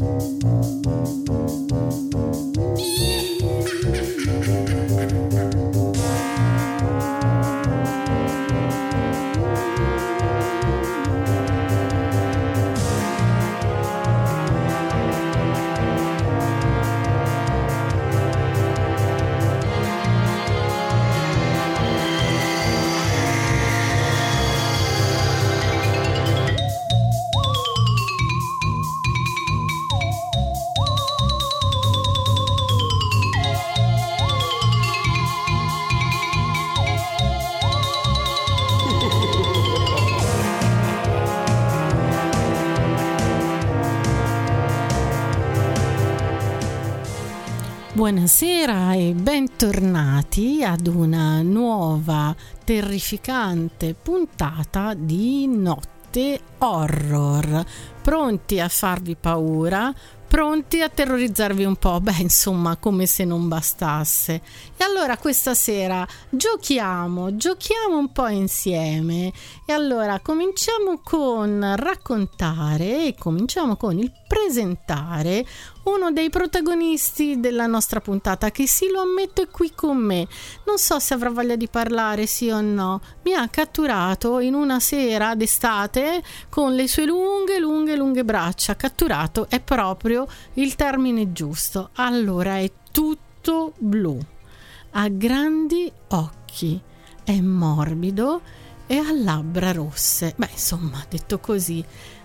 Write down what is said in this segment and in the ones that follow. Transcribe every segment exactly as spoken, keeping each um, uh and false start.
Buonasera e bentornati ad una nuova terrificante puntata di Notte Horror. Pronti a farvi paura? Pronti a terrorizzarvi un po'? Beh, insomma, come se non bastasse. E allora questa sera giochiamo, giochiamo un po' insieme. E allora cominciamo con raccontare e cominciamo con il presentare uno dei protagonisti della nostra puntata, che sì, lo ammetto, è qui con me. Non so se avrà voglia di parlare, sì o no. Mi ha catturato in una sera d'estate con le sue lunghe, lunghe, lunghe braccia. Catturato è proprio il termine giusto. Allora, è tutto blu, ha grandi occhi, è morbido e ha labbra rosse. Beh, insomma, detto così,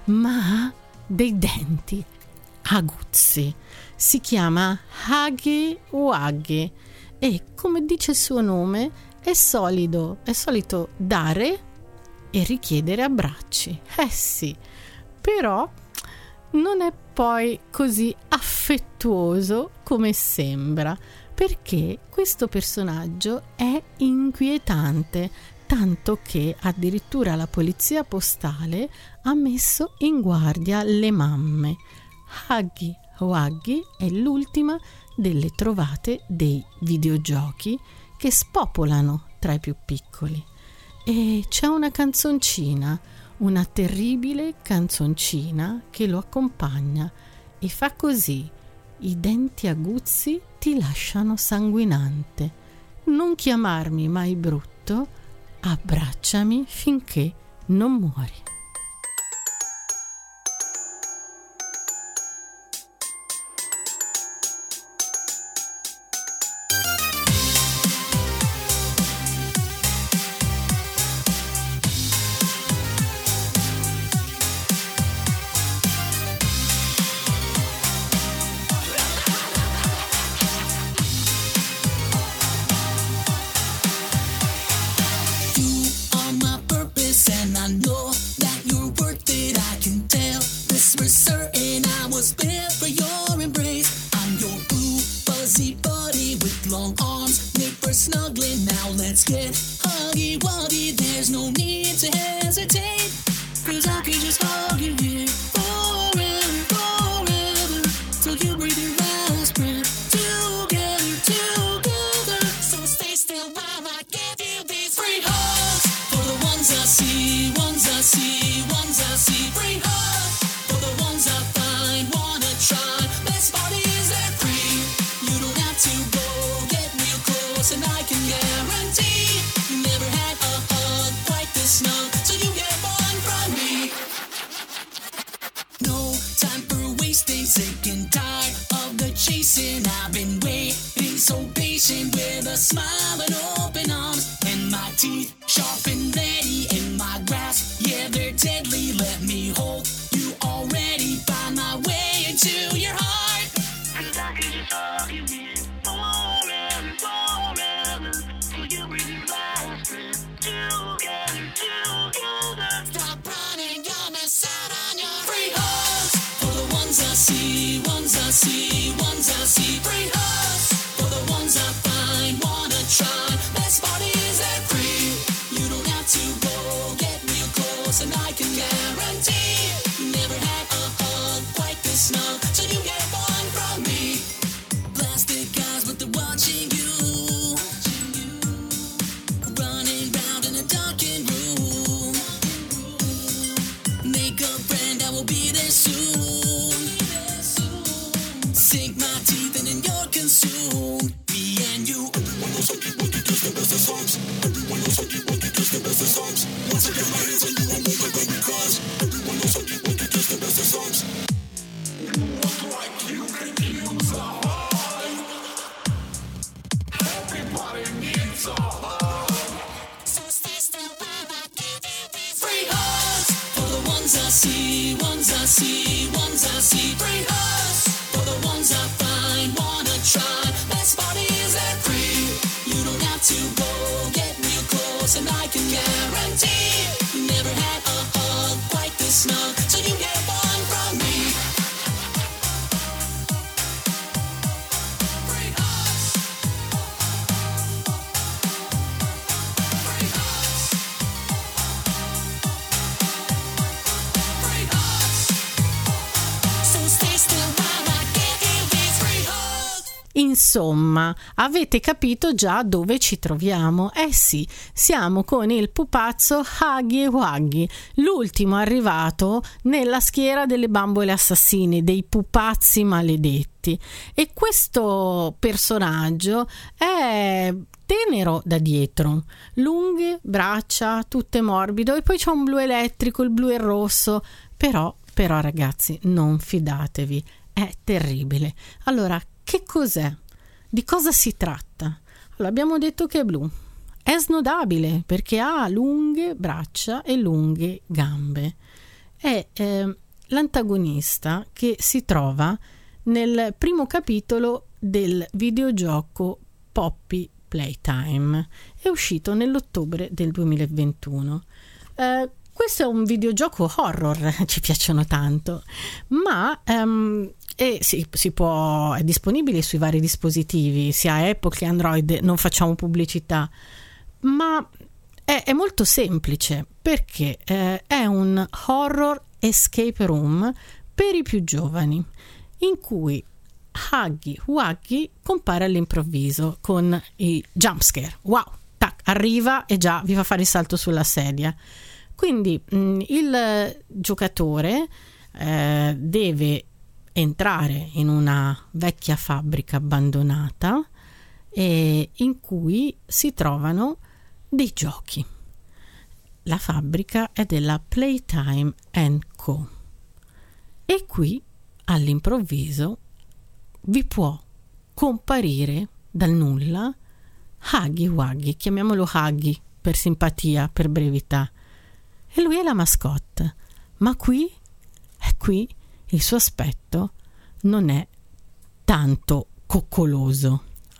ma ha dei denti aguzzi. Si chiama Huggy Wuggy e, come dice il suo nome, è solido, è solito dare e richiedere abbracci. Eh sì, però non è poi così affettuoso come sembra, perché questo personaggio è inquietante, tanto che addirittura la polizia postale ha messo in guardia le mamme. Huggy Wuggy è l'ultima delle trovate dei videogiochi che spopolano tra i più piccoli. E c'è una canzoncina, una terribile canzoncina che lo accompagna e fa così: i denti aguzzi ti lasciano sanguinante, non chiamarmi mai brutto, abbracciami finché non muori. Make a friend, I will be there soon. see, ones I see. Free hugs for the ones I find, wanna try. Best party is at free. You don't have to go get real close, and I can guarantee you never had a hug quite this snug, so you get one from me. Free hugs. Free hugs. Free hugs. So stay still while I give you these free hugs. Insomma, avete capito già dove ci troviamo? Eh sì, siamo con il pupazzo Huggy Wuggy, l'ultimo arrivato nella schiera delle bambole assassine, dei pupazzi maledetti. E questo personaggio è tenero da dietro, lunghe braccia, tutte morbido, e poi c'è un blu elettrico, il blu e il rosso. Però, però ragazzi, non fidatevi, è terribile. Allora, che cos'è? Di cosa si tratta? Allora, abbiamo detto che è blu, è snodabile perché ha lunghe braccia e lunghe gambe. È eh, l'antagonista che si trova nel primo capitolo del videogioco Poppy Playtime. È uscito nell'ottobre del duemilaventuno. Eh, questo è un videogioco horror, ci piacciono tanto, ma um, e si, si può, è disponibile sui vari dispositivi, sia Apple che Android, non facciamo pubblicità, ma è, è molto semplice perché eh, è un horror escape room per i più giovani, in cui Huggy Wuggy compare all'improvviso con i jumpscare. Wow, tac, arriva e già vi fa fare il salto sulla sedia. Quindi mh, il giocatore eh, deve entrare in una vecchia fabbrica abbandonata eh, in cui si trovano dei giochi. La fabbrica è della Playtime and Co. E qui all'improvviso vi può comparire dal nulla Huggy Wuggy, chiamiamolo Huggy per simpatia, per brevità, e lui è la mascotte, ma qui è qui il suo aspetto non è tanto coccoloso.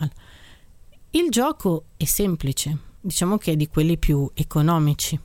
Il gioco è semplice, diciamo che è di quelli più economici,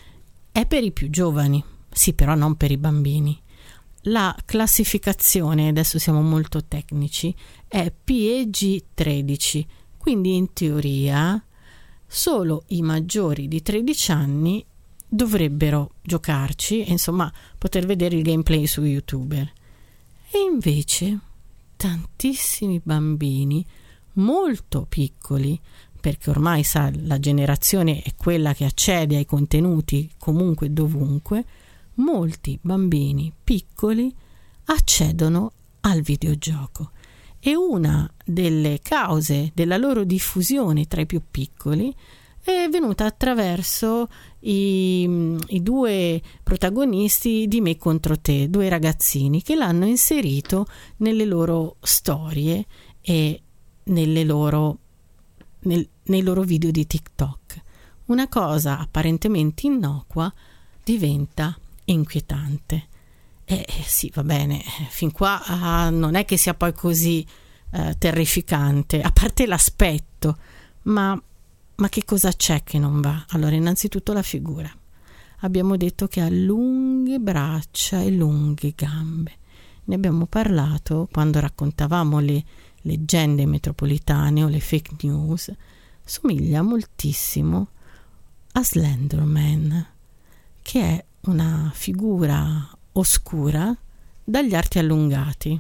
è per i più giovani, sì, però non per i bambini. La classificazione, adesso siamo molto tecnici, è P E G tredici, quindi in teoria solo i maggiori di tredici anni dovrebbero giocarci e insomma poter vedere il gameplay su YouTube. E invece tantissimi bambini molto piccoli, perché ormai sa, la generazione è quella che accede ai contenuti comunque dovunque, molti bambini piccoli accedono al videogioco, e una delle cause della loro diffusione tra i più piccoli è venuta attraverso i, i due protagonisti di Me contro te, due ragazzini che l'hanno inserito nelle loro storie e nelle loro, nel, nei loro video di TikTok. Una cosa apparentemente innocua diventa inquietante. E eh, sì, va bene, fin qua ah, non è che sia poi così eh, terrificante, a parte l'aspetto, ma Ma che cosa c'è che non va? Allora, innanzitutto la figura. Abbiamo detto che ha lunghe braccia e lunghe gambe. Ne abbiamo parlato quando raccontavamo le leggende metropolitane o le fake news. Somiglia moltissimo a Slenderman, che è una figura oscura dagli arti allungati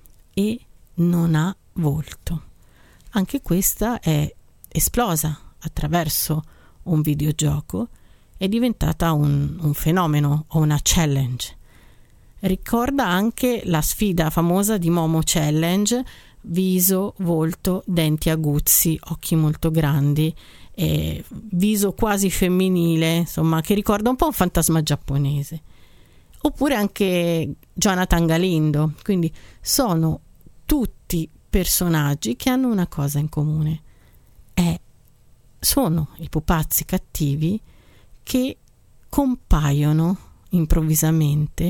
e non ha volto. Anche questa è esplosa attraverso un videogioco, è diventata un, un fenomeno o una challenge. Ricorda anche la sfida famosa di Momo Challenge: viso, volto, denti aguzzi, occhi molto grandi, e viso quasi femminile, insomma, che ricorda un po' un fantasma giapponese. Oppure anche Jonathan Galindo. Quindi sono tutti personaggi che hanno una cosa in comune: è sono i pupazzi cattivi che compaiono improvvisamente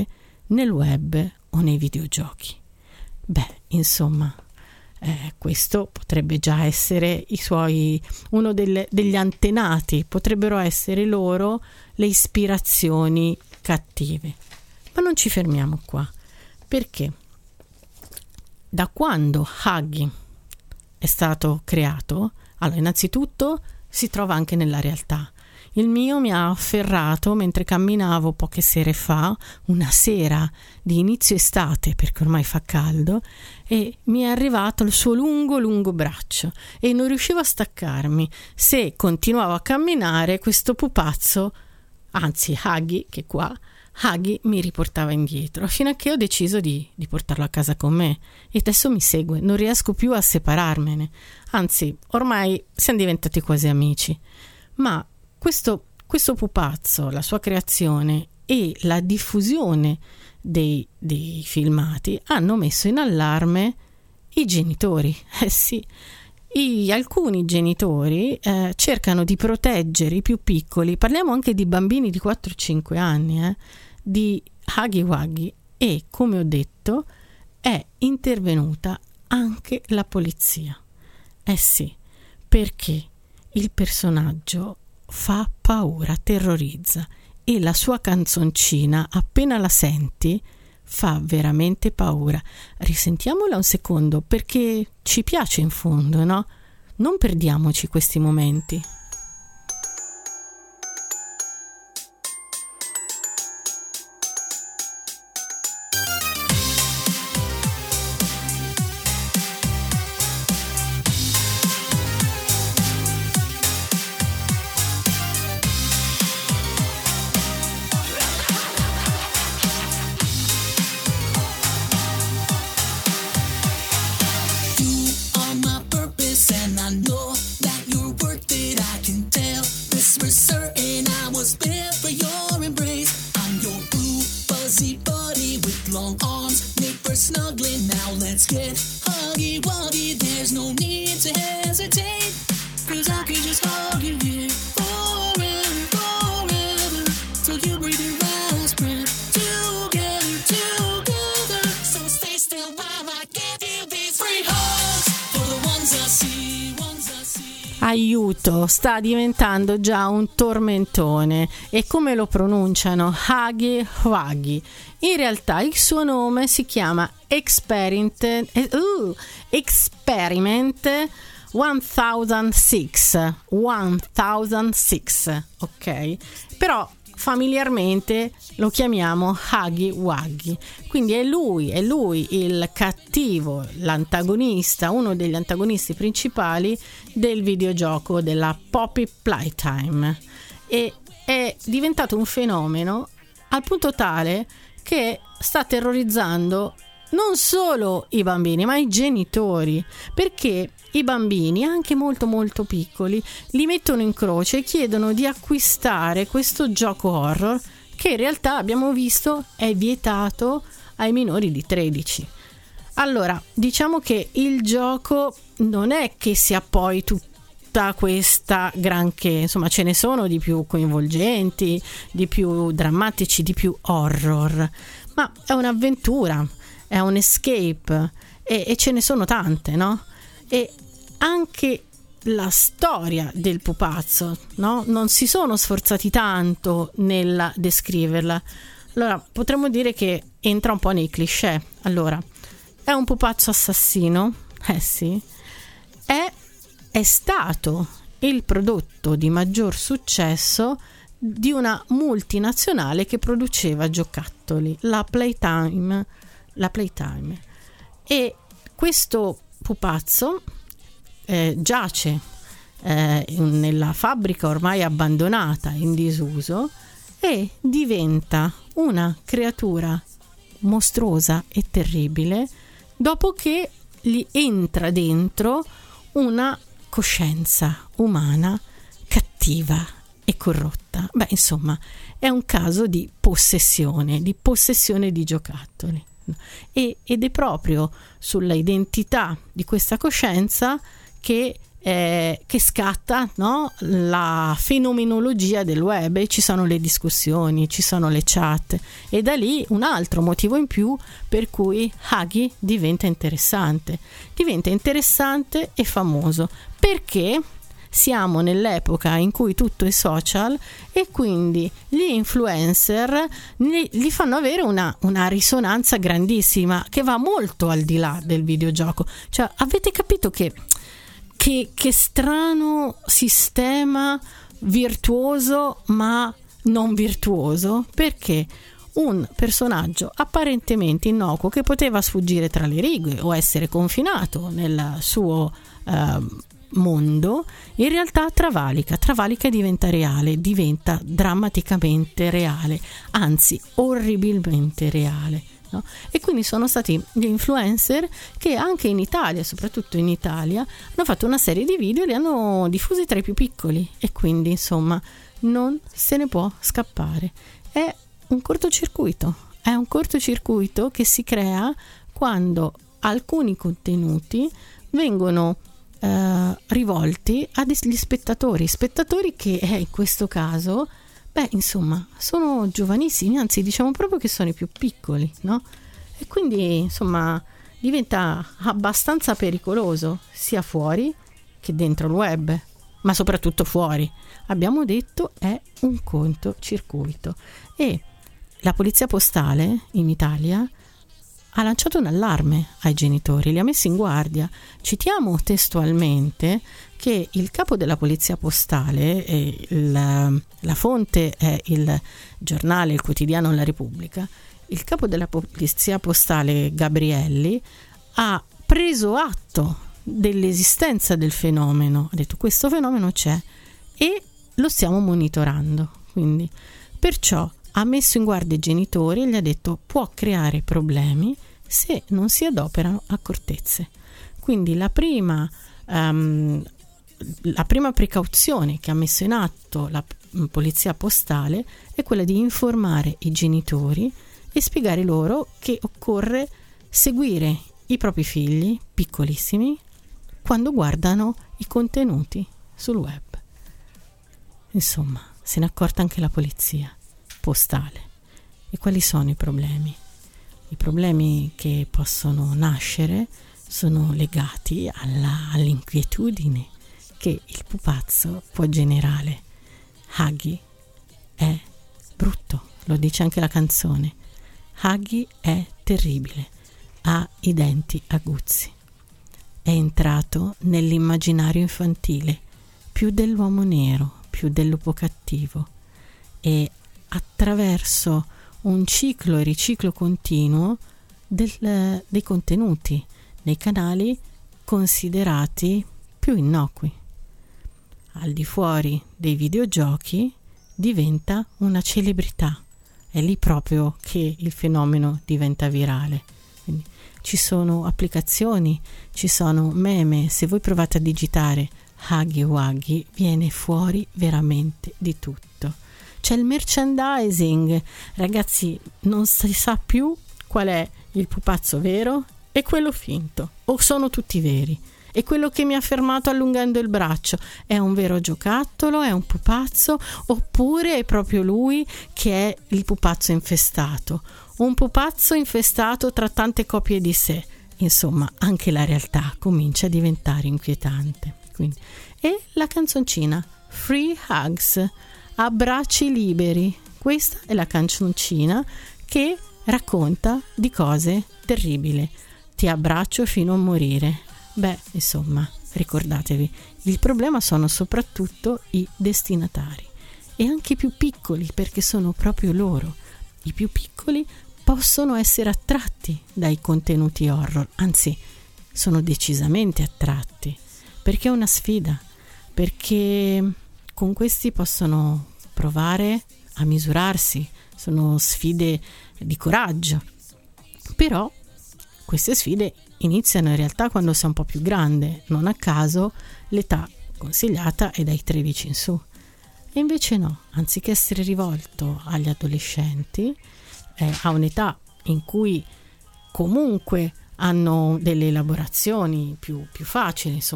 nel web o nei videogiochi. Beh, insomma, eh, questo potrebbe già essere i suoi, uno delle, degli antenati, potrebbero essere loro le ispirazioni cattive. Ma non ci fermiamo qua, perché da quando Huggy è stato creato, allora innanzitutto si trova anche nella realtà. Il mio mi ha afferrato mentre camminavo poche sere fa, una sera di inizio estate, perché ormai fa caldo, e mi è arrivato il suo lungo lungo braccio e non riuscivo a staccarmi. Se continuavo a camminare, questo pupazzo, anzi Huggy, che qua, Huggy mi riportava indietro, fino a che ho deciso di, di portarlo a casa con me, e adesso mi segue, non riesco più a separarmene, anzi ormai siamo diventati quasi amici. Ma questo, questo pupazzo, la sua creazione e la diffusione dei, dei filmati hanno messo in allarme i genitori. Eh sì, I, alcuni genitori eh, cercano di proteggere i più piccoli, parliamo anche di bambini di quattro cinque anni, eh, di Huggy Wuggy, e come ho detto è intervenuta anche la polizia. Eh sì, perché il personaggio fa paura, terrorizza, e la sua canzoncina, appena la senti, fa veramente paura. Risentiamola un secondo, perché ci piace in fondo, no? Non perdiamoci questi momenti. Aiuto, sta diventando già un tormentone. E come lo pronunciano? Huggy Wuggy. In realtà il suo nome si chiama Experiment uh, Experiment millesei, millesei, ok? Però familiarmente lo chiamiamo Huggy Wuggy. Quindi è lui, è lui il cattivo, l'antagonista, uno degli antagonisti principali del videogioco della Poppy Playtime, e è diventato un fenomeno al punto tale che sta terrorizzando non solo i bambini ma i genitori, perché i bambini, anche molto molto piccoli, li mettono in croce e chiedono di acquistare questo gioco horror, che in realtà abbiamo visto è vietato ai minori di tredici. Allora, diciamo che il gioco non è che sia poi tutta questa granché, insomma ce ne sono di più coinvolgenti, di più drammatici, di più horror, ma è un'avventura, è un escape, e, e ce ne sono tante, no? E anche la storia del pupazzo, no? Non si sono sforzati tanto nel descriverla. Allora potremmo dire che entra un po' nei cliché. Allora, è un pupazzo assassino, eh sì, è, è stato il prodotto di maggior successo di una multinazionale che produceva giocattoli, la Playtime, la Playtime. E questo pupazzo eh, giace eh, nella fabbrica ormai abbandonata, in disuso, e diventa una creatura mostruosa e terribile dopo che gli entra dentro una coscienza umana cattiva e corrotta. Beh, insomma, è un caso di possessione, di possessione di giocattoli. E, ed è proprio sulla identità di questa coscienza che eh, che scatta, no? La fenomenologia del web, e ci sono le discussioni, ci sono le chat, e da lì un altro motivo in più per cui Huggy diventa interessante diventa interessante e famoso, perché siamo nell'epoca in cui tutto è social, e quindi gli influencer gli fanno avere una, una risonanza grandissima che va molto al di là del videogioco. Cioè, avete capito che, che, che strano sistema virtuoso ma non virtuoso? Perché un personaggio apparentemente innocuo, che poteva sfuggire tra le righe o essere confinato nel suo eh, mondo, in realtà travalica, travalica e diventa reale, diventa drammaticamente reale, anzi orribilmente reale, no? E quindi sono stati gli influencer che anche in Italia, soprattutto in Italia, hanno fatto una serie di video e li hanno diffusi tra i più piccoli, e quindi insomma non se ne può scappare. È un cortocircuito, è un cortocircuito che si crea quando alcuni contenuti vengono Uh, rivolti agli spettatori spettatori che eh, in questo caso, beh, insomma, sono giovanissimi, anzi diciamo proprio che sono i più piccoli, no? E quindi insomma diventa abbastanza pericoloso sia fuori che dentro il web, ma soprattutto fuori. Abbiamo detto è un cortocircuito, e la polizia postale in Italia ha lanciato un allarme ai genitori, li ha messi in guardia. Citiamo testualmente che il capo della polizia postale, e la, la fonte è il giornale, il quotidiano La Repubblica, il capo della polizia postale Gabrielli ha preso atto dell'esistenza del fenomeno, ha detto questo fenomeno c'è e lo stiamo monitorando, quindi perciò ha messo in guardia i genitori e gli ha detto può creare problemi se non si adoperano accortezze. Quindi la prima, um, la prima precauzione che ha messo in atto la polizia postale è quella di informare i genitori e spiegare loro che occorre seguire i propri figli piccolissimi quando guardano i contenuti sul web. Insomma, se ne è accorta anche la polizia postale. E quali sono i problemi? I problemi che possono nascere sono legati alla, all'inquietudine che il pupazzo può generare. Huggy è brutto, lo dice anche la canzone. Huggy è terribile, ha i denti aguzzi. È entrato nell'immaginario infantile, più dell'uomo nero, più del lupo cattivo, e attraverso un ciclo e riciclo continuo del, dei contenuti nei canali considerati più innocui. Al di fuori dei videogiochi diventa una celebrità, è lì proprio che il fenomeno diventa virale. Quindi ci sono applicazioni, ci sono meme, se voi provate a digitare Huggy Wuggy viene fuori veramente di tutto. C'è il merchandising, ragazzi, non si sa più qual è il pupazzo vero e quello finto, o sono tutti veri. E quello che mi ha fermato allungando il braccio è un vero giocattolo, è un pupazzo, oppure è proprio lui che è il pupazzo infestato, un pupazzo infestato tra tante copie di sé. Insomma, anche la realtà comincia a diventare inquietante. Quindi, e la canzoncina Free Hugs, abbracci liberi, questa è la canzoncina che racconta di cose terribili. Ti abbraccio fino a morire. Beh, insomma, ricordatevi, il problema sono soprattutto i destinatari, e anche i più piccoli, perché sono proprio loro. I più piccoli possono essere attratti dai contenuti horror, anzi sono decisamente attratti, perché è una sfida, perché con questi possono provare a misurarsi, sono sfide di coraggio. Però queste sfide iniziano in realtà quando sei un po' più grande, non a caso l'età consigliata è dai tredici in su. E invece no, anziché essere rivolto agli adolescenti, eh, a un'età in cui comunque hanno delle elaborazioni più, più facili, insomma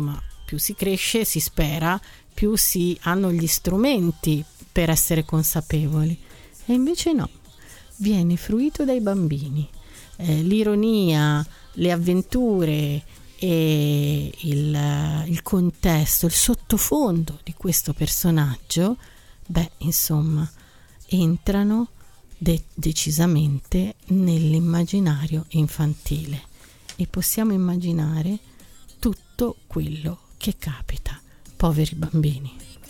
più si cresce, si spera, più si hanno gli strumenti per essere consapevoli. E invece no, viene fruito dai bambini. Eh, l'ironia, le avventure e il, il contesto, il sottofondo di questo personaggio, beh, insomma, entrano de- decisamente nell'immaginario infantile e possiamo immaginare tutto quello che capita. Poveri bambini.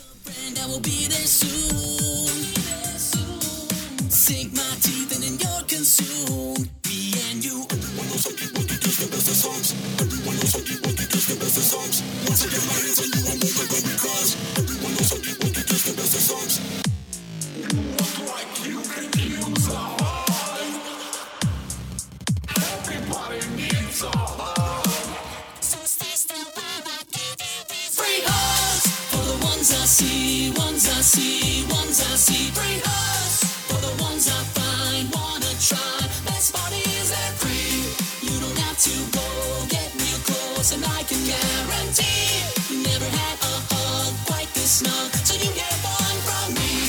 Ones I see, ones I see, ones I see, free hugs for the ones I find, wanna try. Best parties at free. You don't have to go get real close, and I can guarantee you never had a hug quite this snug, so you get one from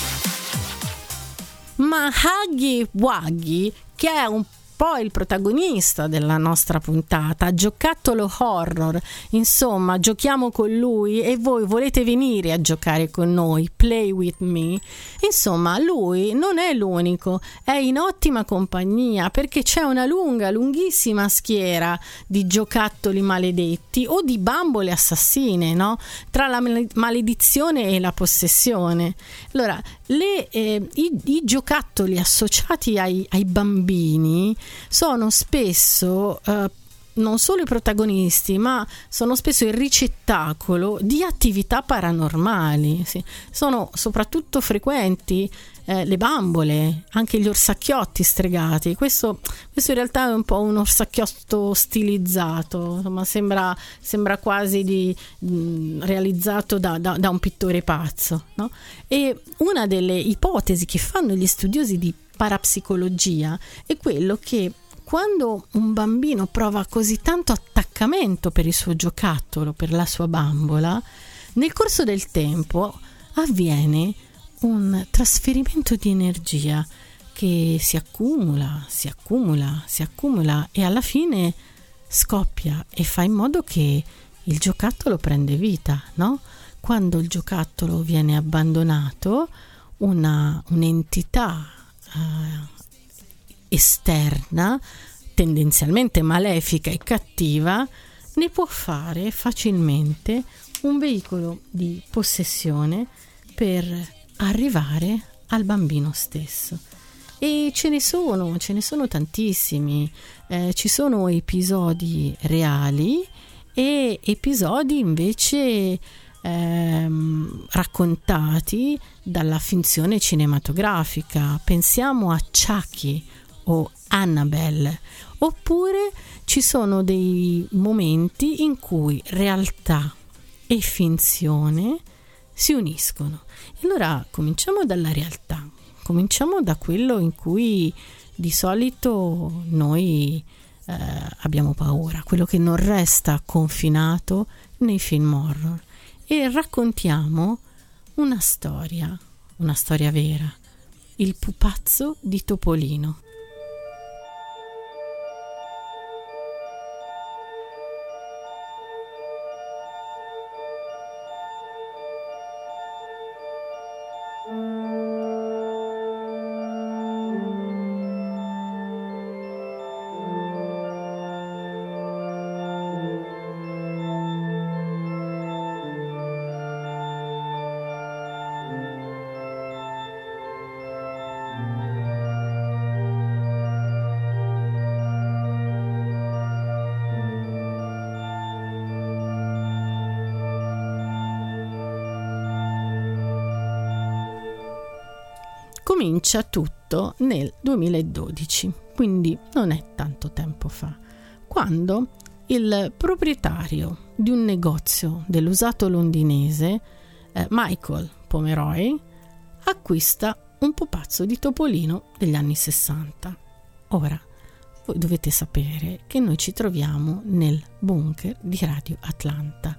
me. Ma Huggy Wuggy, che è un poi il protagonista della nostra puntata, giocattolo horror, insomma giochiamo con lui e voi volete venire a giocare con noi, play with me, insomma lui non è l'unico, è in ottima compagnia perché c'è una lunga, lunghissima schiera di giocattoli maledetti o di bambole assassine, no? Tra la maledizione e la possessione. Allora, le, eh, i, i giocattoli associati ai, ai bambini sono spesso eh, non solo i protagonisti, ma sono spesso il ricettacolo di attività paranormali. Sì. Sono soprattutto frequenti eh, le bambole, anche gli orsacchiotti stregati. Questo, questo in realtà è un po' un orsacchiotto stilizzato, insomma, sembra, sembra quasi di, mh, realizzato da, da, da un pittore pazzo, no? E una delle ipotesi che fanno gli studiosi di parapsicologia è quello che quando un bambino prova così tanto attaccamento per il suo giocattolo, per la sua bambola, nel corso del tempo avviene un trasferimento di energia che si accumula, si accumula, si accumula e alla fine scoppia e fa in modo che il giocattolo prende vita, no? Quando il giocattolo viene abbandonato, una, un'entità uh, esterna, tendenzialmente malefica e cattiva, ne può fare facilmente un veicolo di possessione per arrivare al bambino stesso. E ce ne sono, ce ne sono tantissimi, eh, ci sono episodi reali e episodi invece ehm, raccontati dalla finzione cinematografica. Pensiamo a Chucky o Annabelle, oppure ci sono dei momenti in cui realtà e finzione si uniscono. E allora cominciamo dalla realtà, cominciamo da quello in cui di solito noi eh, abbiamo paura, quello che non resta confinato nei film horror, e raccontiamo una storia, una storia vera, il pupazzo di Topolino. Comincia tutto nel duemiladodici, quindi non è tanto tempo fa, quando il proprietario di un negozio dell'usato londinese, eh, Michael Pomeroy, acquista un pupazzo di Topolino degli anni sessanta. Ora, voi dovete sapere che noi ci troviamo nel bunker di Radio Atlanta,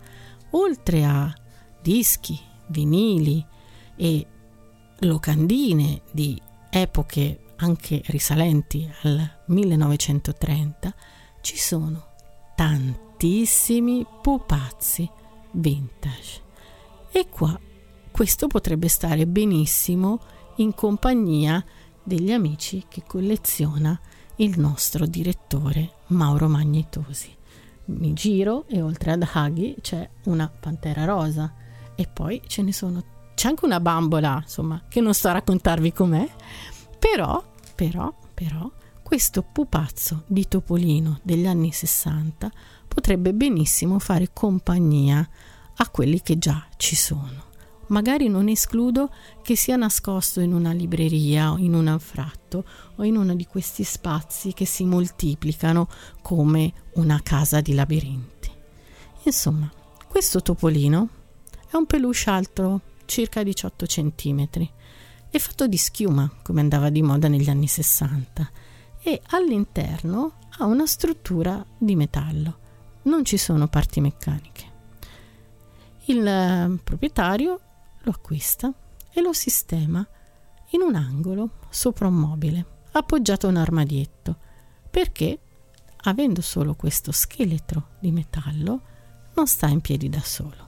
oltre a dischi, vinili e locandine di epoche anche risalenti al millenovecentotrenta, ci sono tantissimi pupazzi vintage. E qua questo potrebbe stare benissimo in compagnia degli amici che colleziona il nostro direttore Mauro Magnetosi. Mi giro e oltre ad Huggy c'è una pantera rosa e poi ce ne sono, c'è anche una bambola, insomma, che non sto a raccontarvi com'è, però, però, però questo pupazzo di topolino degli anni sessanta potrebbe benissimo fare compagnia a quelli che già ci sono. Magari non escludo che sia nascosto in una libreria o in un anfratto o in uno di questi spazi che si moltiplicano come una casa di labirinti. Insomma, questo topolino è un peluche alto circa diciotto centimetri, è fatto di schiuma come andava di moda negli anni sessanta e all'interno ha una struttura di metallo, non ci sono parti meccaniche. Il eh, proprietario lo acquista e lo sistema in un angolo sopra un mobile, appoggiato a un armadietto, perché, avendo solo questo scheletro di metallo, non sta in piedi da solo.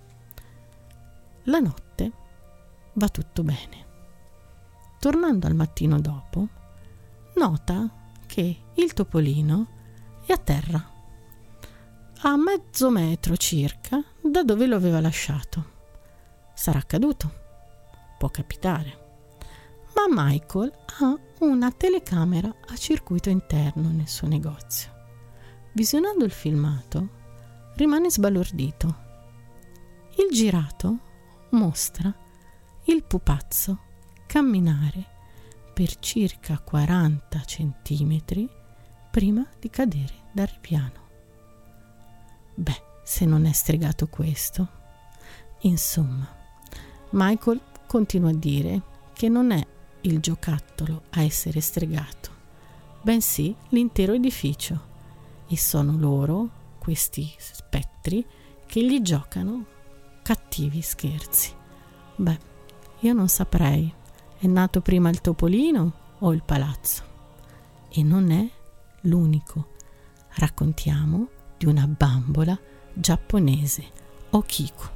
La notte va tutto bene. Tornando al mattino dopo, nota che il topolino è a terra, a mezzo metro circa da dove lo aveva lasciato. Sarà caduto, può capitare, ma Michael ha una telecamera a circuito interno nel suo negozio. Visionando il filmato, rimane sbalordito. Il girato mostra il pupazzo camminare per circa quaranta centimetri prima di cadere dal ripiano. Beh, se non è stregato questo. Insomma, Michael continua a dire che non è il giocattolo a essere stregato, bensì l'intero edificio, e sono loro, questi spettri, che gli giocano cattivi scherzi. Beh, io non saprei, è nato prima il topolino o il palazzo? E non è l'unico. Raccontiamo di una bambola giapponese, Okiku.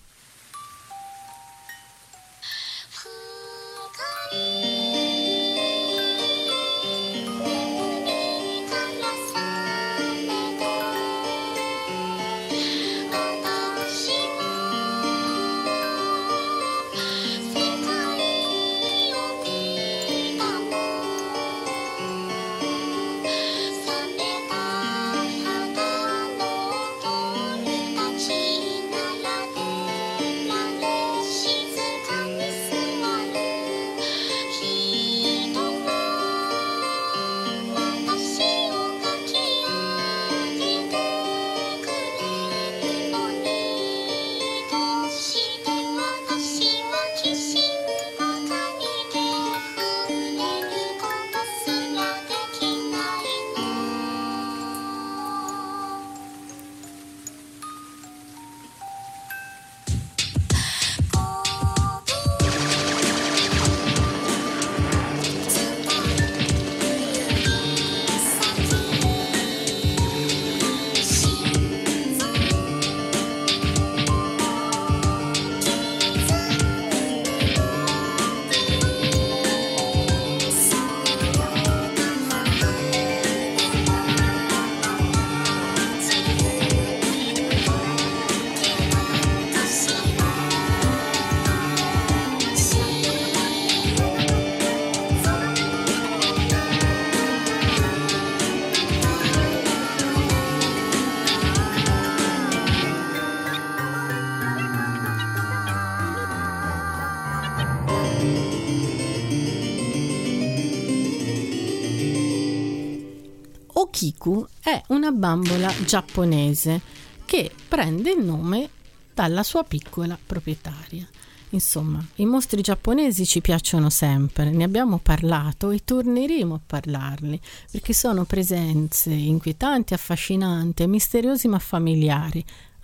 Okiku è una bambola giapponese che prende il nome dalla sua piccola proprietaria. Insomma, i mostri giapponesi ci piacciono sempre, ne abbiamo parlato e torneremo a parlarli, perché sono presenze inquietanti, affascinanti, misteriose ma familiari,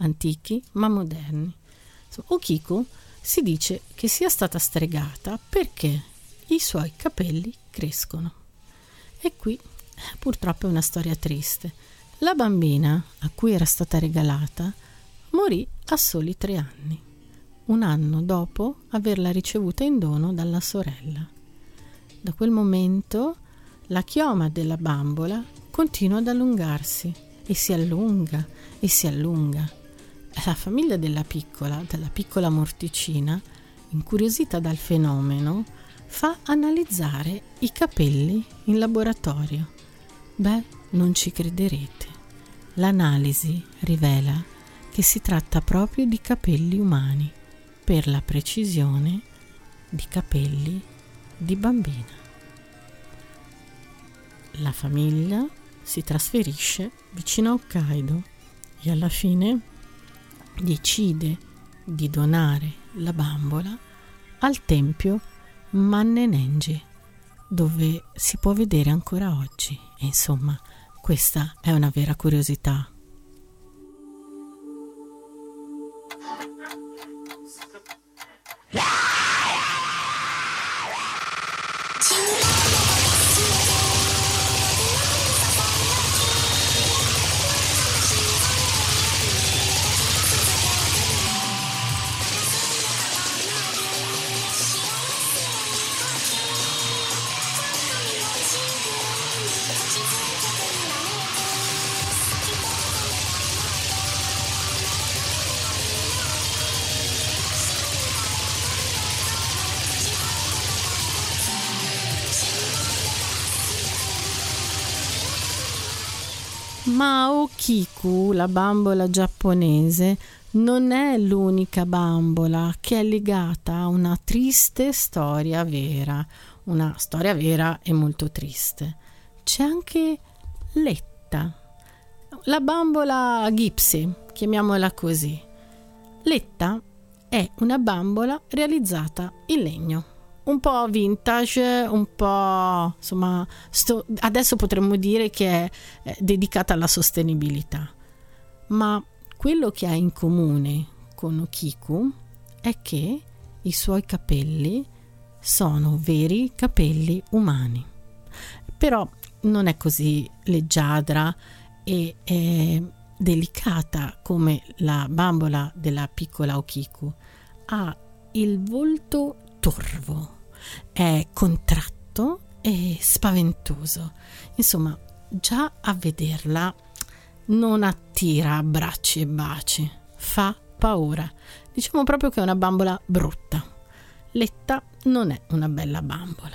antichi ma moderni. Okiko si dice che sia stata stregata perché i suoi capelli crescono. E qui purtroppo è una storia triste. La bambina a cui era stata regalata morì a soli tre anni, un anno dopo averla ricevuta in dono dalla sorella. Da quel momento la chioma della bambola continua ad allungarsi e si allunga e si allunga. La famiglia della piccola, della piccola morticina, incuriosita dal fenomeno, fa analizzare i capelli in laboratorio. Beh, non ci crederete. L'analisi rivela che si tratta proprio di capelli umani, per la precisione di capelli di bambina. La famiglia si trasferisce vicino a Hokkaido e alla fine decide di donare la bambola al tempio Mannenenji, dove si può vedere ancora oggi. E insomma, questa è una vera curiosità. Ma Okiko, la bambola giapponese, non è l'unica bambola che è legata a una triste storia vera, una storia vera e molto triste. C'è anche Letta, la bambola Gypsy, chiamiamola così. Letta è una bambola realizzata in legno, un po' vintage, un po' insomma, sto, adesso potremmo dire che è eh, dedicata alla sostenibilità. Ma quello che ha in comune con Okiko è che i suoi capelli sono veri capelli umani. Però non è così leggiadra e eh, delicata come la bambola della piccola Okiko. Ha il volto torvo, è contratto e spaventoso. Insomma, già a vederla non attira abbracci e baci, fa paura. Diciamo proprio che è una bambola brutta. Letta non è una bella bambola.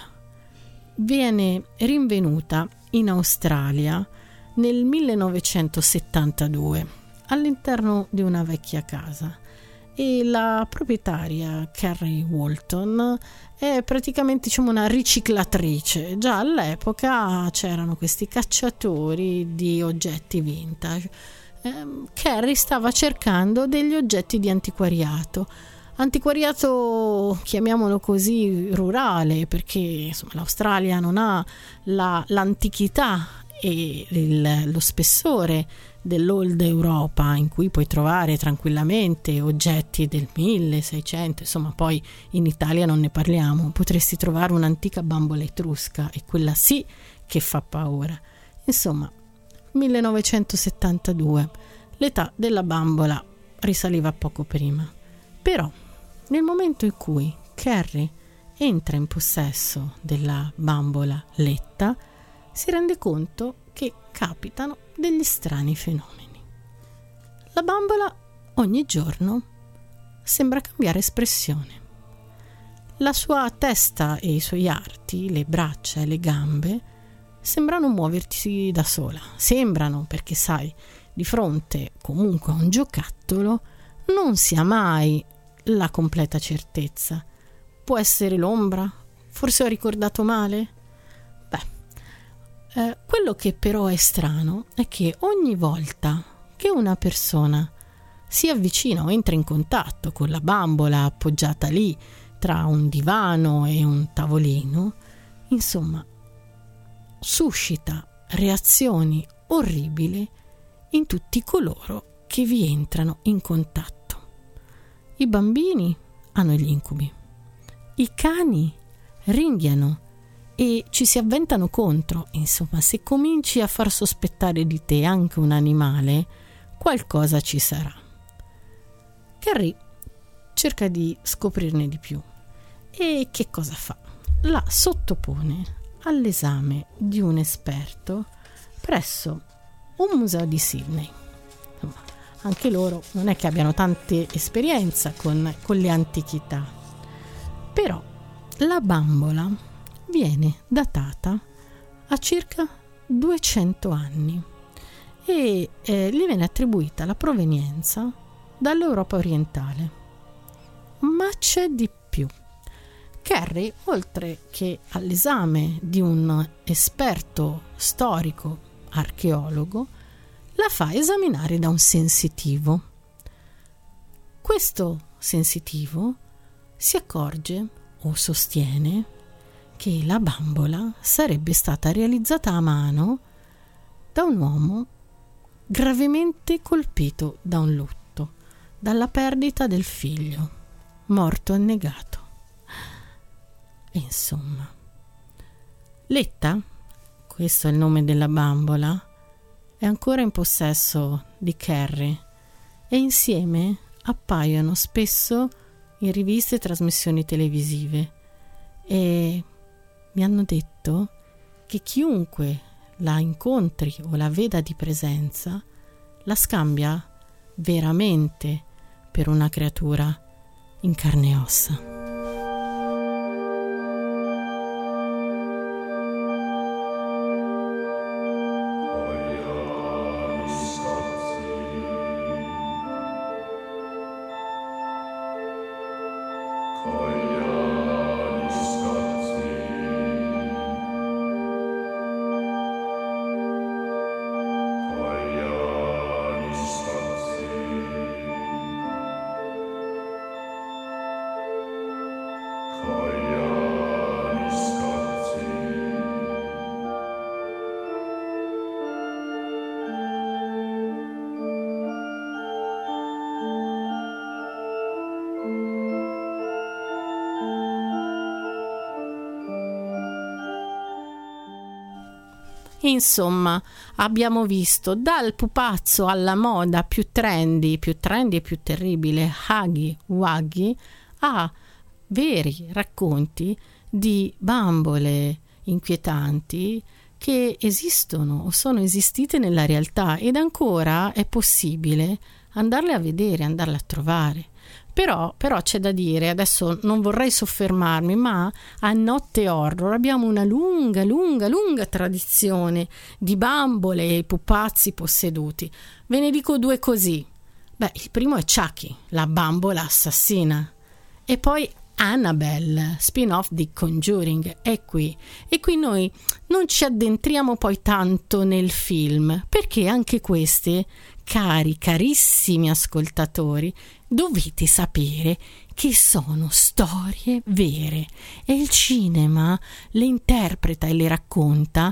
Viene rinvenuta in Australia nel millenovecentosettantadue all'interno di una vecchia casa. E la proprietaria Carrie Walton è praticamente, diciamo, una riciclatrice. Già all'epoca c'erano questi cacciatori di oggetti vintage. Eh, Carrie stava cercando degli oggetti di antiquariato. Antiquariato, chiamiamolo così, rurale, perché insomma l'Australia non ha la, l'antichità e il, lo spessore dell'old Europa, in cui puoi trovare tranquillamente oggetti del milleseicento, insomma, poi in Italia non ne parliamo. Potresti trovare un'antica bambola etrusca e quella sì che fa paura. Insomma, millenovecentosettantadue, l'età della bambola risaliva poco prima. Però nel momento in cui Carrie entra in possesso della bambola Letta, si rende conto che capitano degli strani fenomeni. La bambola ogni giorno sembra cambiare espressione. La sua testa e i suoi arti, le braccia e le gambe, sembrano muoversi da sola. Sembrano, perché sai, di fronte comunque a un giocattolo non si ha mai la completa certezza. Può essere l'ombra? Forse ho ricordato male? Eh, quello che però è strano è che ogni volta che una persona si avvicina o entra in contatto con la bambola appoggiata lì tra un divano e un tavolino, insomma, suscita reazioni orribili in tutti coloro che vi entrano in contatto. I bambini hanno gli incubi, i cani ringhiano e ci si avventano contro. Insomma, se cominci a far sospettare di te anche un animale, qualcosa ci sarà. Carrie cerca di scoprirne di più e che cosa fa? La sottopone all'esame di un esperto presso un museo di Sydney. Insomma, anche loro non è che abbiano tante esperienza con, con le antichità, però la bambola viene datata a circa duecento anni e eh, gli viene attribuita la provenienza dall'Europa orientale. Ma c'è di più. Carrie, oltre che all'esame di un esperto storico archeologo, la fa esaminare da un sensitivo. Questo sensitivo si accorge o sostiene che la bambola sarebbe stata realizzata a mano da un uomo gravemente colpito da un lutto, dalla perdita del figlio, morto annegato. E insomma, Letta, questo è il nome della bambola, è ancora in possesso di Carrie e insieme appaiono spesso in riviste e trasmissioni televisive e mi hanno detto che chiunque la incontri o la veda di presenza la scambia veramente per una creatura in carne e ossa. Insomma, abbiamo visto dal pupazzo alla moda più trendy, più trendy e più terribile, Huggy Wuggy, a veri racconti di bambole inquietanti che esistono o sono esistite nella realtà ed ancora è possibile andarle a vedere, andarle a trovare. Però, però c'è da dire, adesso non vorrei soffermarmi, ma a Notte Horror abbiamo una lunga, lunga, lunga tradizione di bambole e pupazzi posseduti. Ve ne dico due così. Beh, il primo è Chucky, la bambola assassina. E poi Annabelle, spin-off di Conjuring, è qui. E qui noi non ci addentriamo poi tanto nel film, perché anche queste, cari, carissimi ascoltatori, dovete sapere che sono storie vere e il cinema le interpreta e le racconta,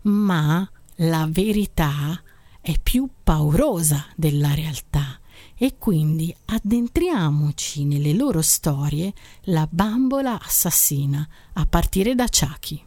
ma la verità è più paurosa della realtà e quindi addentriamoci nelle loro storie, la bambola assassina, a partire da Chucky.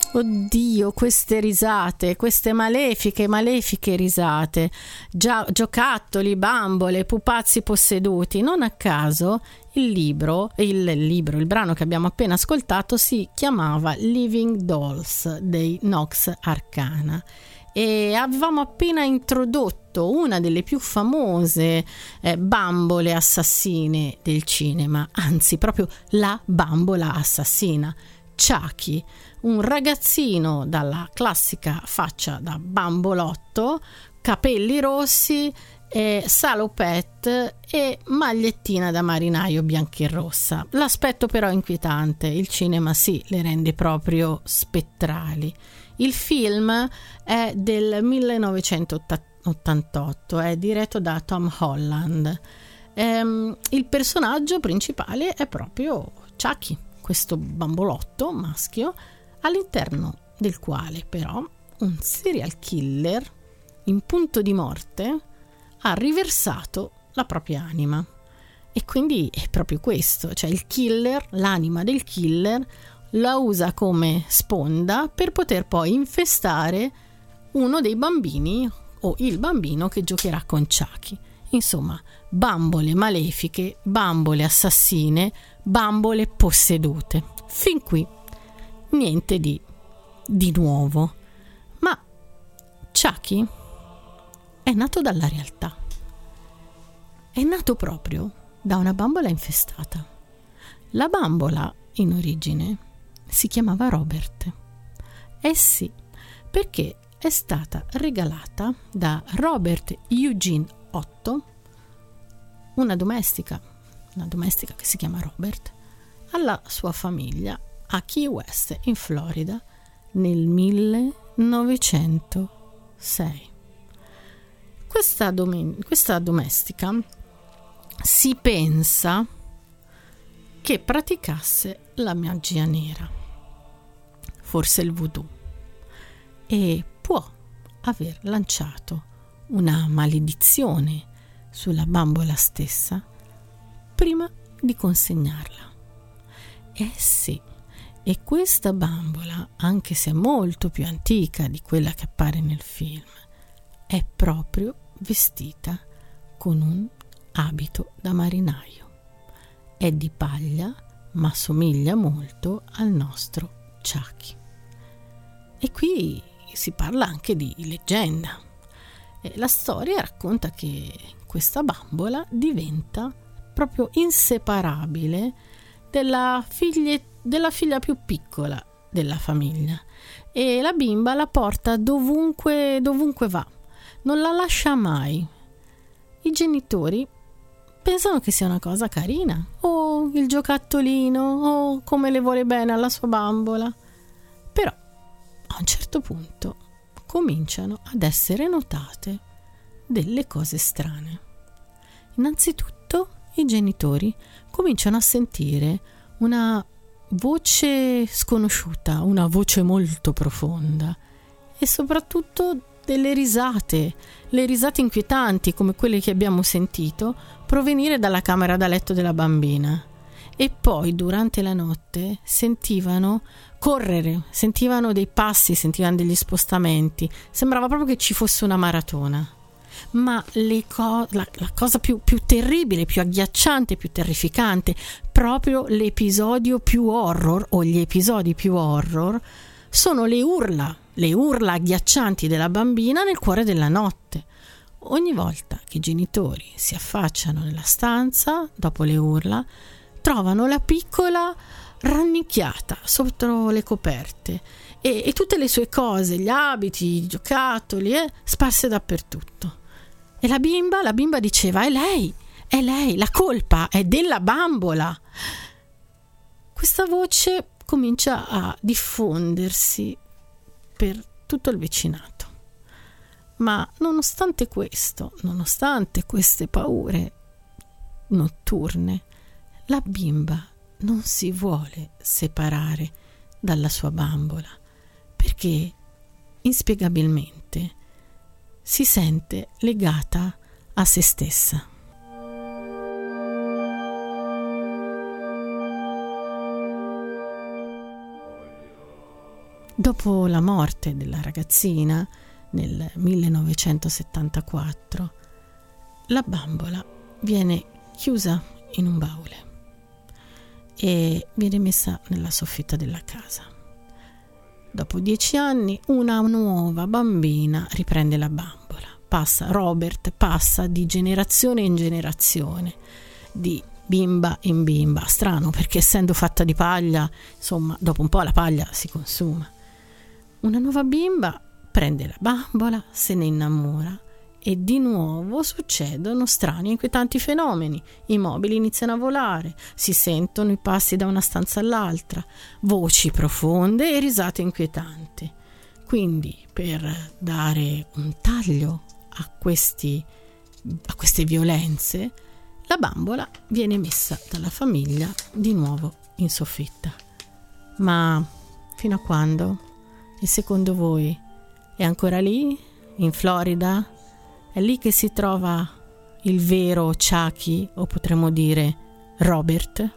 Oddio, queste risate, queste malefiche, malefiche risate, Gia- giocattoli, bambole, pupazzi posseduti. Non a caso il libro, il libro, il brano che abbiamo appena ascoltato si chiamava Living Dolls dei Nox Arcana. E avevamo appena introdotto una delle più famose eh, bambole assassine del cinema, anzi proprio la bambola assassina, Chucky, un ragazzino dalla classica faccia da bambolotto, capelli rossi, eh, salopette e magliettina da marinaio bianca e rossa. L'aspetto però è inquietante, il cinema sì, le rende proprio spettrali. Il film è del millenovecentottantotto, è diretto da Tom Holland. Ehm, il personaggio principale è proprio Chucky, questo bambolotto maschio, all'interno del quale però un serial killer in punto di morte ha riversato la propria anima. E quindi è proprio questo, cioè il killer, l'anima del killer la usa come sponda per poter poi infestare uno dei bambini o il bambino che giocherà con Chucky. Insomma, bambole malefiche, bambole assassine, bambole possedute. Fin qui niente di, di nuovo. Ma Chucky è nato dalla realtà. È nato proprio da una bambola infestata. La bambola, in origine, si chiamava Robert. Eh sì, perché è stata regalata da Robert Eugene Otto, una domestica, una domestica che si chiama Robert, alla sua famiglia a Key West in Florida nel millenovecentosei. Questa, dom- questa domestica si pensa che praticasse la magia nera, forse il voodoo, e può aver lanciato una maledizione sulla bambola stessa prima di consegnarla. Eh sì, e questa bambola, anche se è molto più antica di quella che appare nel film, è proprio vestita con un abito da marinaio. È di paglia, ma somiglia molto al nostro Chucky. E qui si parla anche di leggenda. E la storia racconta che questa bambola diventa proprio inseparabile della figlia, della figlia più piccola della famiglia, e la bimba la porta dovunque, dovunque va, non la lascia mai. I genitori pensano che sia una cosa carina, o il giocattolino, o come le vuole bene alla sua bambola, però a un certo punto cominciano ad essere notate delle cose strane. Innanzitutto i genitori cominciano a sentire una voce sconosciuta, una voce molto profonda, e soprattutto delle risate, le risate inquietanti come quelle che abbiamo sentito provenire dalla camera da letto della bambina. E poi durante la notte sentivano correre, sentivano dei passi, sentivano degli spostamenti, sembrava proprio che ci fosse una maratona. Ma le co- la, la cosa più, più terribile, più agghiacciante, più terrificante, proprio l'episodio più horror o gli episodi più horror, sono le urla, le urla agghiaccianti della bambina nel cuore della notte. Ogni volta che i genitori si affacciano nella stanza, dopo le urla, trovano la piccola rannicchiata sotto le coperte e, e tutte le sue cose, gli abiti, i giocattoli, eh, sparse dappertutto. E la bimba, la bimba diceva: è lei, è lei, la colpa è della bambola. Questa voce comincia a diffondersi per tutto il vicinato. Ma nonostante questo, nonostante queste paure notturne, la bimba non si vuole separare dalla sua bambola, perché inspiegabilmente si sente legata a se stessa. Dopo la morte della ragazzina nel millenovecentosettantaquattro, la bambola viene chiusa in un baule e viene messa nella soffitta della casa. Dopo dieci anni una nuova bambina riprende la bambola. Passa, Robert passa di generazione in generazione, di bimba in bimba. Strano, perché essendo fatta di paglia, insomma, dopo un po' la paglia si consuma. Una nuova bimba prende la bambola, se ne innamora e di nuovo succedono strani e inquietanti fenomeni. I mobili iniziano a volare, si sentono i passi da una stanza all'altra, voci profonde e risate inquietanti. Quindi, per dare un taglio a questi a queste violenze, la bambola viene messa dalla famiglia di nuovo in soffitta. Ma fino a quando? E secondo voi è ancora lì, in Florida? È lì che si trova il vero Chucky, o potremmo dire Robert?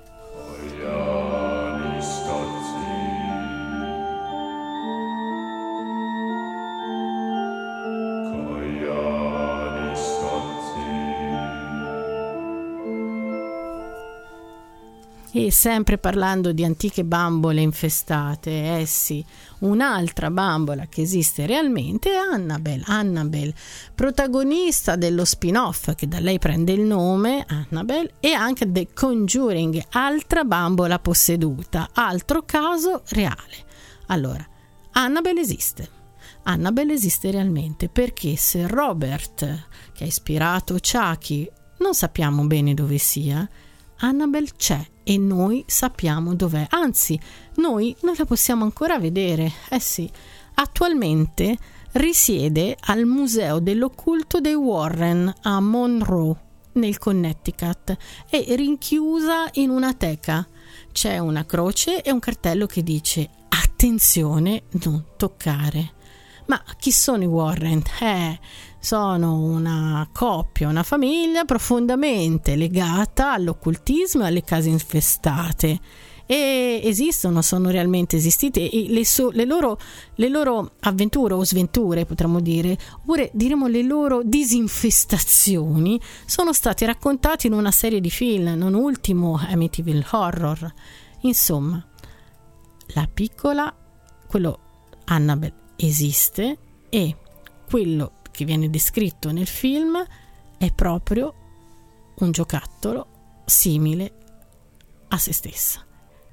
E sempre parlando di antiche bambole infestate, eh sì, un'altra bambola che esiste realmente è Annabelle. Annabelle, protagonista dello spin-off che da lei prende il nome, Annabelle, e anche The Conjuring, altra bambola posseduta, altro caso reale. Allora, Annabelle esiste. Annabelle esiste realmente perché se Robert, che ha ispirato Chucky, non sappiamo bene dove sia, Annabelle c'è e noi sappiamo dov'è, anzi noi non la possiamo ancora vedere. Eh sì, attualmente risiede al Museo dell'Occulto dei Warren a Monroe nel Connecticut, è rinchiusa in una teca. C'è una croce e un cartello che dice attenzione, non toccare. Ma chi sono i Warren? Eh, sono una coppia, una famiglia profondamente legata all'occultismo e alle case infestate. E esistono, sono realmente esistite. E le, so, le, loro, le loro avventure o sventure, potremmo dire, oppure diremo le loro disinfestazioni, sono state raccontate in una serie di film, non ultimo Amityville Horror. Insomma, la piccola, quello Annabelle esiste e quello che viene descritto nel film è proprio un giocattolo simile a se stessa.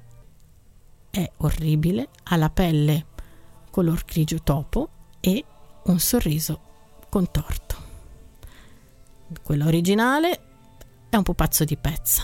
È orribile, ha la pelle color grigio topo e un sorriso contorto. Quella originale è un pupazzo di pezza.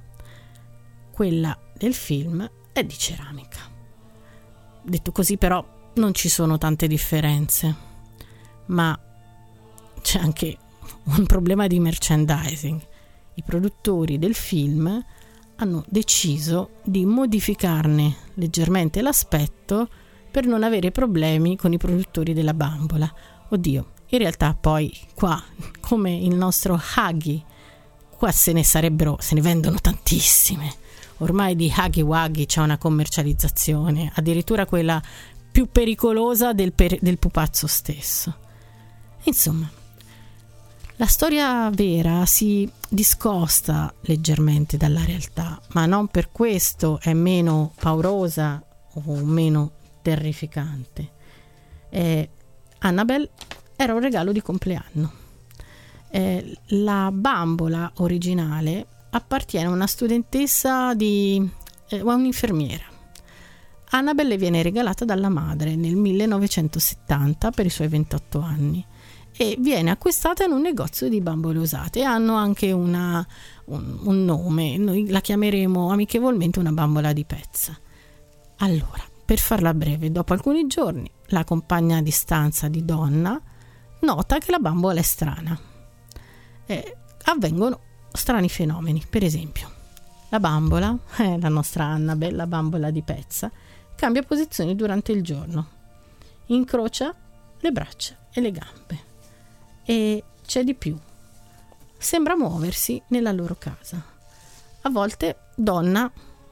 Quella del film è di ceramica. Detto così, però, non ci sono tante differenze, ma c'è anche un problema di merchandising. I produttori del film hanno deciso di modificarne leggermente l'aspetto per non avere problemi con i produttori della bambola. Oddio, in realtà poi qua, come il nostro Huggy, qua se ne sarebbero, se ne vendono tantissime. Ormai di Huggy Wuggy c'è una commercializzazione, addirittura quella più pericolosa del, per, del pupazzo stesso. Insomma, la storia vera si discosta leggermente dalla realtà, ma non per questo è meno paurosa o meno terrificante. Eh, Annabelle era un regalo di compleanno. Eh, la bambola originale appartiene a una studentessa di eh, a un'infermiera. Annabelle viene regalata dalla madre nel millenovecentosettanta per i suoi ventotto anni e viene acquistata in un negozio di bambole usate. Hanno anche una, un, un nome, noi la chiameremo amichevolmente una bambola di pezza. Allora, per farla breve, dopo alcuni giorni la compagna di stanza di Donna nota che la bambola è strana. Eh, avvengono strani fenomeni. Per esempio, la bambola, eh, la nostra Annabelle, la bambola di pezza, cambia posizione durante il giorno, incrocia le braccia e le gambe e c'è di più, sembra muoversi nella loro casa. A volte Donna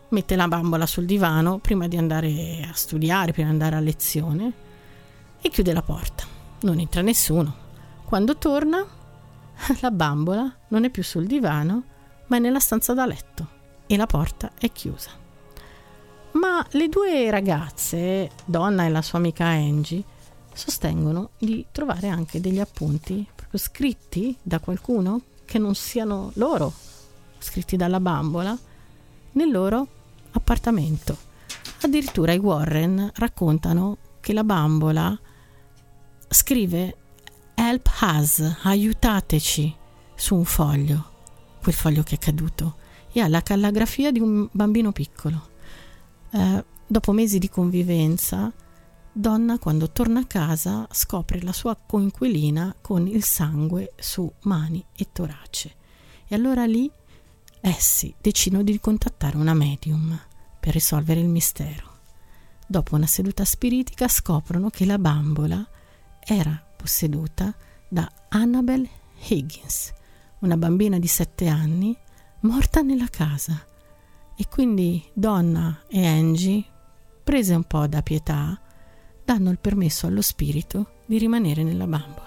mette la bambola sul divano prima di andare a studiare, prima di andare a lezione, e chiude la porta. Non entra nessuno. Quando torna, la bambola non è più sul divano, ma è nella stanza da letto e la porta è chiusa. Ma le due ragazze, Donna e la sua amica Angie, sostengono di trovare anche degli appunti proprio scritti da qualcuno che non siano loro, scritti dalla bambola, nel loro appartamento. Addirittura i Warren raccontano che la bambola scrive "Help us", aiutateci, su un foglio, quel foglio che è caduto, e ha la calligrafia di un bambino piccolo. Eh, dopo mesi di convivenza, Donna, quando torna a casa, scopre la sua coinquilina con il sangue su mani e torace, e allora lì essi decidono di contattare una medium per risolvere il mistero. Dopo una seduta spiritica scoprono che la bambola era posseduta da Annabel Higgins, una bambina di sette anni morta nella casa, e quindi Donna e Angie, prese un po' da pietà, danno il permesso allo spirito di rimanere nella bambola.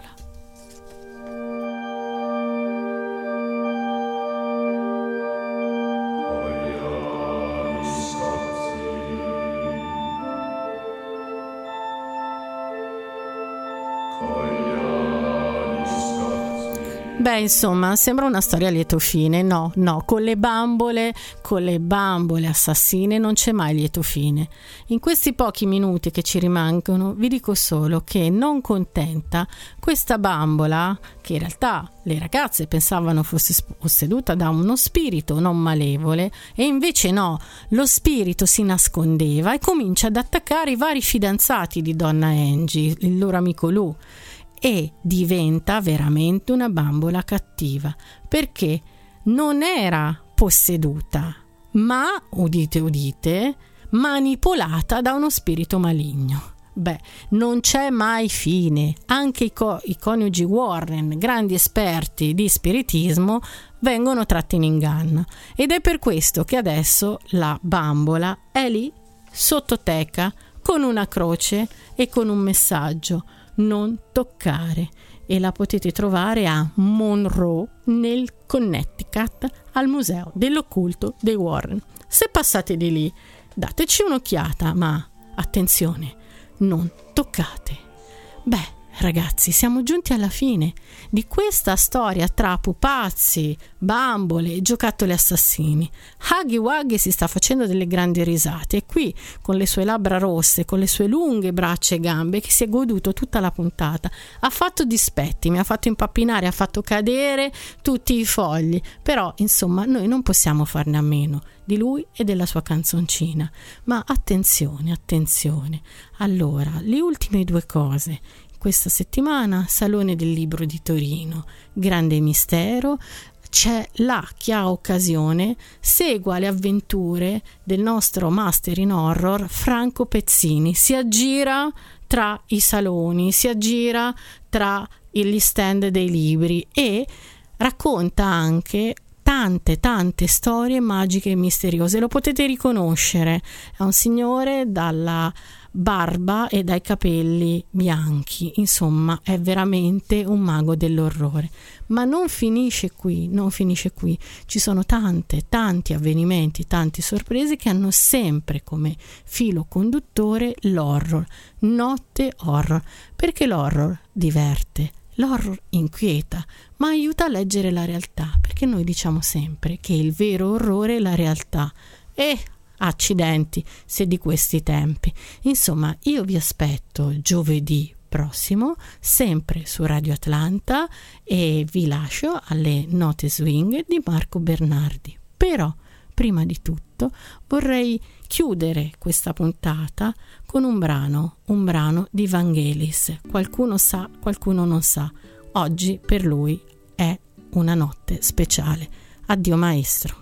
Beh, insomma, sembra una storia a lieto fine. No, no, con le bambole, con le bambole assassine non c'è mai lieto fine. In questi pochi minuti che ci rimangono vi dico solo che, non contenta, questa bambola, che in realtà le ragazze pensavano fosse posseduta da uno spirito non malevole, e invece no, lo spirito si nascondeva e comincia ad attaccare i vari fidanzati di Donna Angie, il loro amico Lou, e diventa veramente una bambola cattiva, perché non era posseduta, ma, udite udite, manipolata da uno spirito maligno. Beh, non c'è mai fine. Anche i, co- i coniugi Warren, grandi esperti di spiritismo, vengono tratti in inganno, ed è per questo che adesso la bambola è lì sottoteca con una croce e con un messaggio: non toccare, e la potete trovare a Monroe, nel Connecticut, al Museo dell'Occulto dei Warren. Se passate di lì, dateci un'occhiata, ma attenzione, non toccate. Beh, ragazzi, siamo giunti alla fine di questa storia tra pupazzi, bambole e giocattoli assassini. Huggy Wuggy si sta facendo delle grandi risate, e qui, con le sue labbra rosse, con le sue lunghe braccia e gambe, che si è goduto tutta la puntata, ha fatto dispetti, mi ha fatto impappinare, ha fatto cadere tutti i fogli, però insomma noi non possiamo farne a meno di lui e della sua canzoncina. Ma attenzione, attenzione. Allora, le ultime due cose. Questa settimana, Salone del Libro di Torino, grande mistero. C'è là chi ha occasione segua le avventure del nostro master in horror Franco Pezzini. Si aggira tra i saloni, si aggira tra gli stand dei libri e racconta anche tante tante storie magiche e misteriose. Lo potete riconoscere, è un signore dalla barba e dai capelli bianchi, insomma è veramente un mago dell'orrore. Ma non finisce qui, non finisce qui, ci sono tante tanti avvenimenti, tante sorprese che hanno sempre come filo conduttore l'horror, notte horror, perché l'horror diverte, l'horror inquieta, ma aiuta a leggere la realtà, perché noi diciamo sempre che il vero orrore è la realtà. E accidenti se di questi tempi. Insomma, io vi aspetto giovedì prossimo, sempre su Radio Atlanta, e vi lascio alle note swing di Marco Bernardi. Però, prima di tutto, vorrei chiudere questa puntata con un brano, un brano di Vangelis. Qualcuno sa, qualcuno non sa. Oggi per lui è una notte speciale. Addio maestro.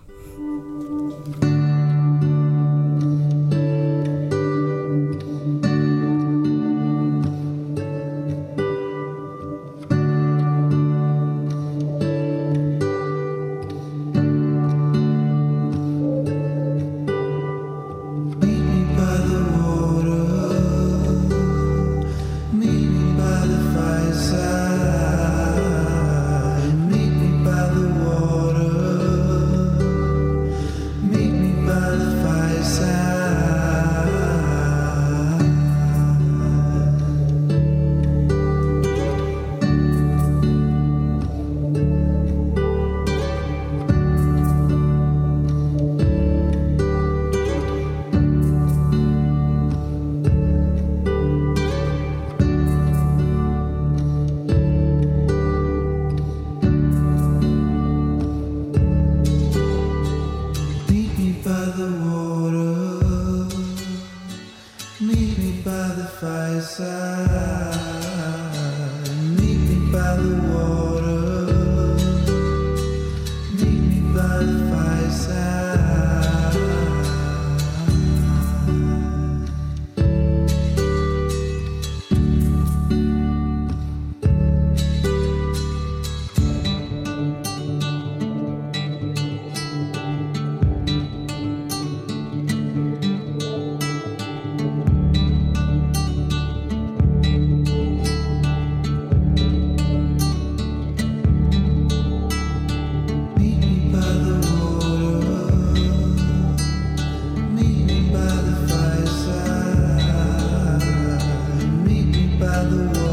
By the